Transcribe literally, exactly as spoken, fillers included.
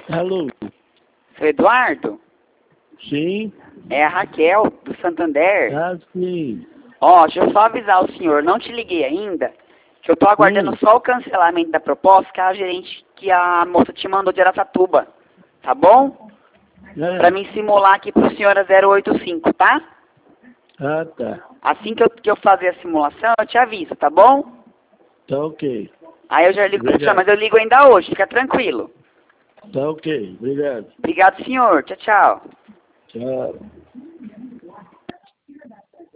Alô? Seu Eduardo? Sim? É a Raquel, do Santander. Ah, sim. Ó, deixa eu só avisar o senhor, não te liguei ainda, que eu tô aguardando Hum. só o cancelamento da proposta que a gerente, que a moça te mandou de Araçatuba, tá bom? É. Pra mim simular aqui pro senhor a zero oito cinco, tá? Ah, tá. Assim que eu, que eu fazer a simulação, eu te aviso, tá bom? Tá ok. Aí eu já ligo pro senhor, Obrigado. mas eu ligo ainda hoje, fica tranquilo. Tá ok. Obrigado. Obrigado, senhor. Tchau, tchau. Tchau.